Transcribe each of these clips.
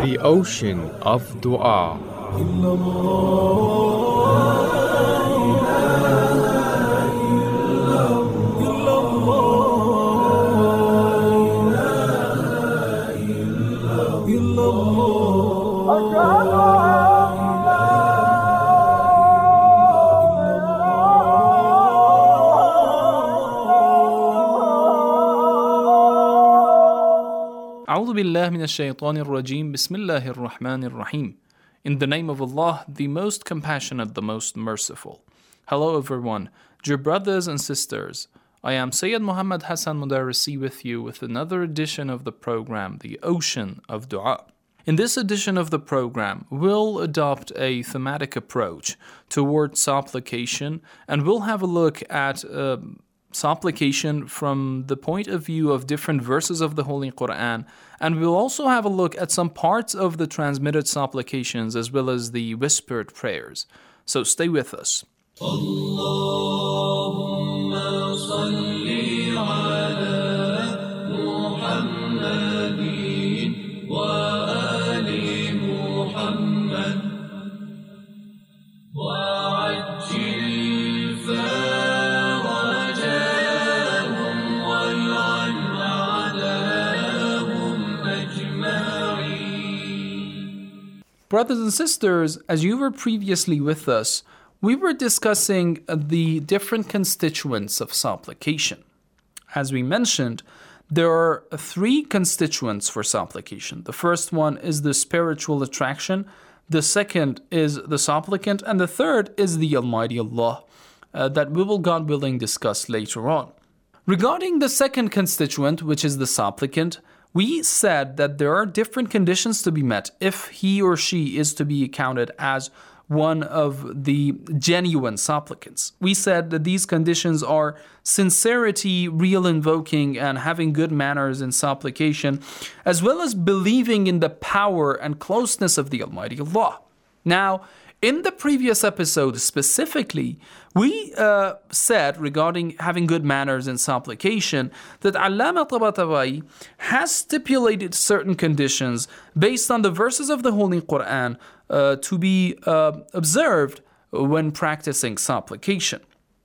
The ocean of dua. أعوذ بالله من الشيطان الرجيم بسم الله الرحمن الرحيم. In the name of Allah, the most compassionate, the most merciful. Hello everyone, dear brothers and sisters. I am Sayyid Muhammad Hassan Mudarrisi with you with another edition of the program, The Ocean of Dua. In this edition of the program, we'll adopt a thematic approach towards supplication, and we'll have a look at supplication from the point of view of different verses of the Holy Quran, and we'll also have a look at some parts of the transmitted supplications as well as the whispered prayers. So stay with us. Allahumma salli ala Muhammadin wa ali Muhammad wa ajil farajahum wal'an a'dahum ajma'in. Brothers and sisters, as you were previously with us, we were discussing the different constituents of supplication. As we mentioned, there are three constituents for supplication. The first one is the spiritual attraction, the second is the supplicant, and the third is the Almighty Allah, that we will, God willing, discuss later on. Regarding the second constituent, which is the supplicant, we said that there are different conditions to be met if he or she is to be counted as one of the genuine supplicants. We said that these conditions are sincerity, real invoking, and having good manners in supplication, as well as believing in the power and closeness of the Almighty Allah. Now, in the previous episode specifically, we said regarding having good manners in supplication that Allama Tabatabai has stipulated certain conditions based on the verses of the Holy Quran to be observed when practicing supplication.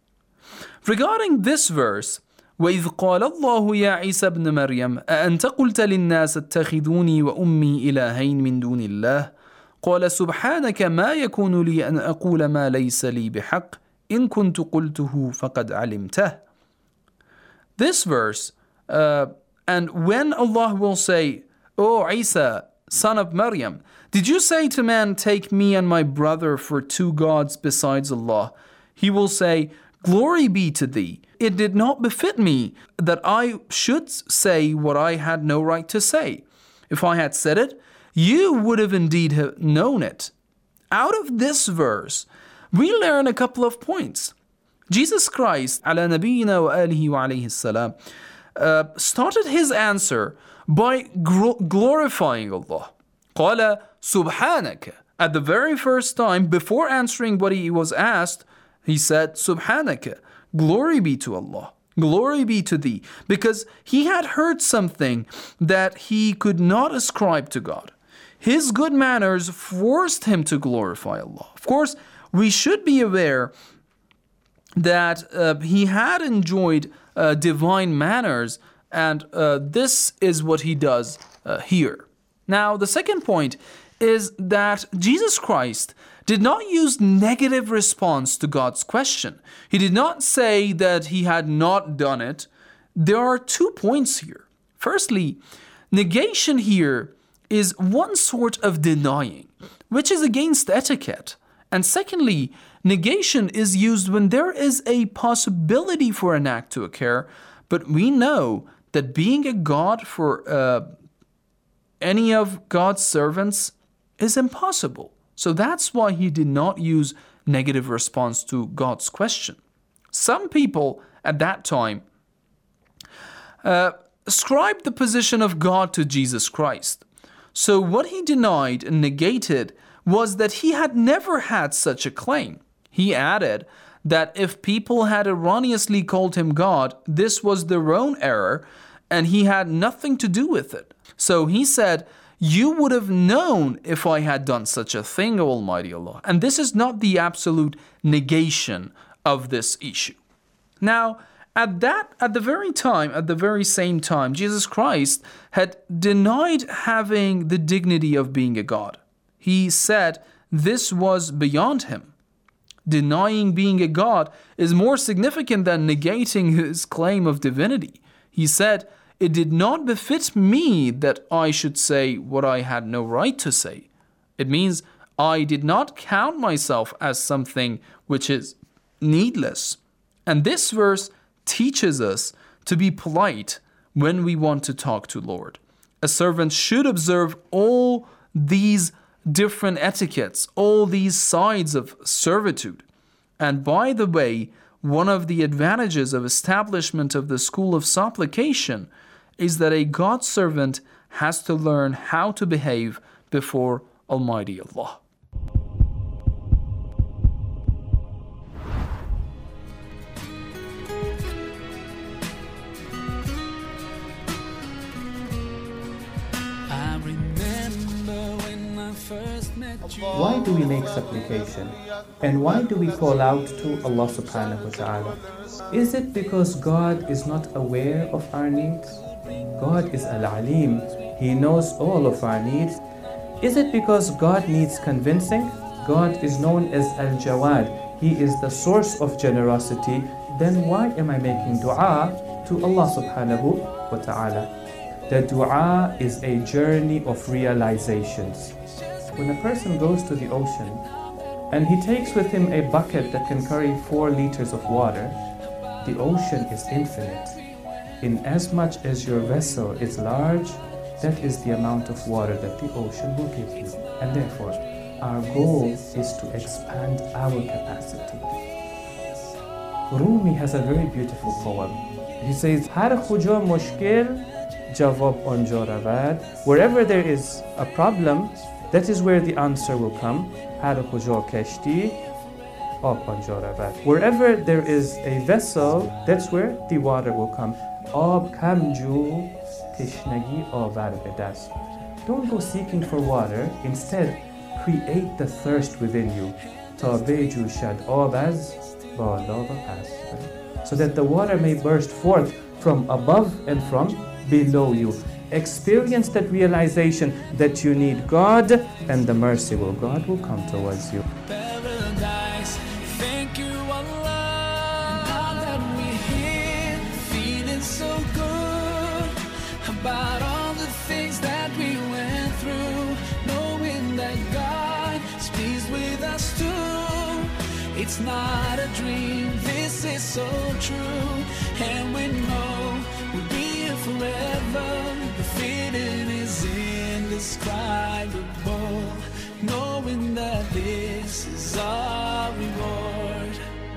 Regarding this verse, وَإِذْ قَالَ اللَّهُ يَا عِيسَى ابْنَ مَرْيَمَ أَأَنْتَ قُلْتَ لِلنَّاسِ اتَّخِذُونِي وَأُمِّي إِلَٰهَيْنِ مِن دُونِ اللَّهِ قال سبحانك ما يكون لي أن أقول ما ليس لي بحق إن كنت قلته فقد علمته. This verse, and when Allah will say, O Isa, son of Maryam, did you say to man, take me and my brother for two gods besides Allah? He will say, glory be to thee. It did not befit me that I should say what I had no right to say. If I had said it, you would have indeed known it. Out of this verse, we learn a couple of points. Jesus Christ, ala nabiyyina wa alihi wa alayhi salam, started his answer by glorifying Allah. قال سبحانك. At the very first time, before answering what he was asked, he said, Subhanaka, glory be to Allah. Glory be to thee. Because he had heard something that he could not ascribe to God. His good manners forced him to glorify Allah. Of course, we should be aware that he had enjoyed divine manners, and this is what he does here. Now, the second point is that Jesus Christ did not use negative response to God's question. He did not say that he had not done it. There are 2 points here. Firstly, negation here is one sort of denying, which is against etiquette. And secondly, negation is used when there is a possibility for an act to occur, but we know that being a god for any of God's servants is impossible. So that's why he did not use negative response to God's question. Some people at that time ascribed the position of God to Jesus Christ. So what he denied and negated was that he had never had such a claim. He added that if people had erroneously called him God, this was their own error, and he had nothing to do with it. So he said, you would have known if I had done such a thing, O Almighty Allah. And this is not the absolute negation of this issue. Now, at the very same time, Jesus Christ had denied having the dignity of being a God. He said this was beyond him. Denying being a God is more significant than negating his claim of divinity. He said, "It did not befit me that I should say what I had no right to say." It means I did not count myself as something which is needless. And this verse teaches us to be polite when we want to talk to Lord. A servant should observe all these different etiquettes, all these sides of servitude. And by the way, one of the advantages of establishment of the school of supplication is that a God servant has to learn how to behave before Almighty Allah. Why do we make supplication? And why do we call out to Allah subhanahu wa ta'ala? Is it because God is not aware of our needs? God is Al-Alim. He knows all of our needs. Is it because God needs convincing? God is known as Al-Jawad. He is the source of generosity. Then why am I making dua to Allah subhanahu wa ta'ala? The dua is a journey of realizations. When a person goes to the ocean and he takes with him a bucket that can carry 4 liters of water, the ocean is infinite. In as much as your vessel is large, that is the amount of water that the ocean will give you. And therefore, our goal is to expand our capacity. Rumi has a very beautiful poem. He says, "Har khuja mushkil, jawab anja ravad." Wherever there is a problem, that is where the answer will come. Har khuja kashti, ab anja ravad. Wherever there is a vessel, that's where the water will come. Ab kamju tishnagi avar bedast. Don't go seeking for water. Instead, create the thirst within you. Ta beju shad abaz bala wa pas. So that the water may burst forth from above and from below you. Experience that realization that you need God, and the mercy of God will come towards you. Paradise, thank you Allah, now that we're here, feeling so good about all the things that we went through, knowing that God is pleased with us too. It's not a dream, this is so true, and we know we'll be here forever. The feeling is indescribable, knowing that this is our reward.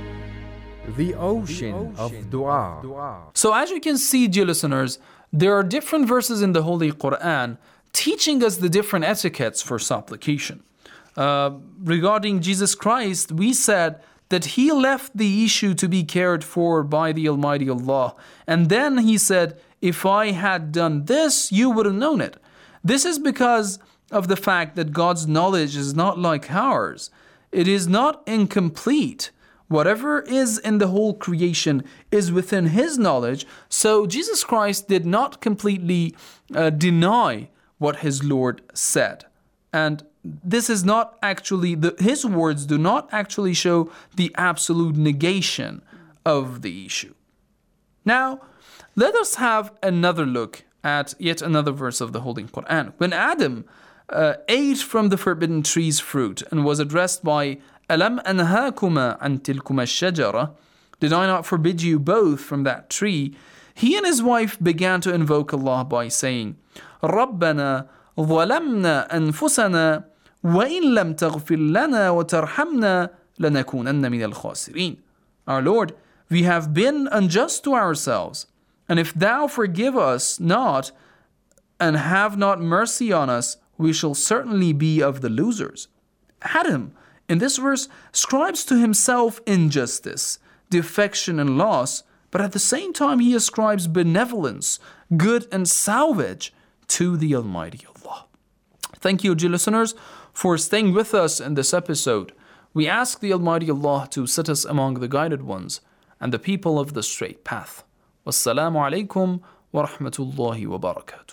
The ocean of dua. So as you can see, dear listeners, there are different verses in the Holy Quran teaching us the different etiquettes for supplication. Regarding Jesus Christ, we said that he left the issue to be cared for by the Almighty Allah. And then he said, if I had done this, you would have known it. This is because of the fact that God's knowledge is not like ours. It is not incomplete. Whatever is in the whole creation is within his knowledge. So Jesus Christ did not completely deny what his Lord said. And this is not actually, his words do not actually show the absolute negation of the issue. Now, let us have another look at yet another verse of the Holy Quran. When Adam ate from the forbidden tree's fruit and was addressed by Alam anhaakuma an tilkuma shajara, did I not forbid you both from that tree? He and his wife began to invoke Allah by saying, Rabbana ظلمنا أنفسنا وإن لم تغفر لنا وترحمنا لنكونن من الخاسرين. Our Lord, we have been unjust to ourselves, and if thou forgive us not and have not mercy on us, we shall certainly be of the losers. Adam, in this verse, ascribes to himself injustice, defection and loss, but at the same time he ascribes benevolence, good and salvage to the Almighty Allah. Thank you, dear listeners, for staying with us in this episode. We ask the Almighty Allah to set us among the guided ones and the people of the straight path. Wassalamu alaikum wa rahmatullahi wa barakatuh.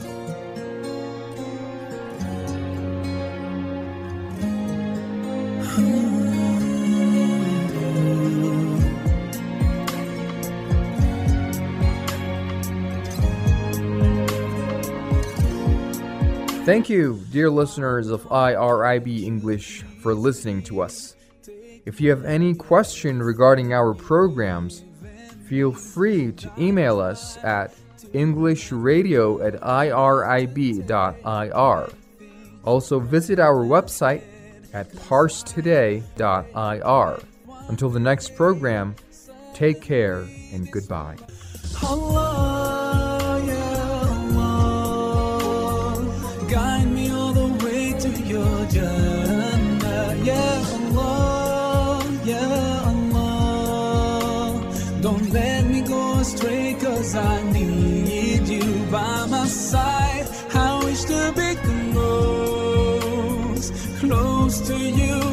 Thank you, dear listeners of IRIB English, for listening to us. If you have any question regarding our programs, feel free to email us at englishradio@irib.ir. Also visit our website at parstoday.ir. Until the next program, take care and goodbye. Allah, ya Allah, guide me all the way to your Jannah. Ya Allah, ya Allah, don't let me go astray, 'cause I need you by my side. I wish to be close to you.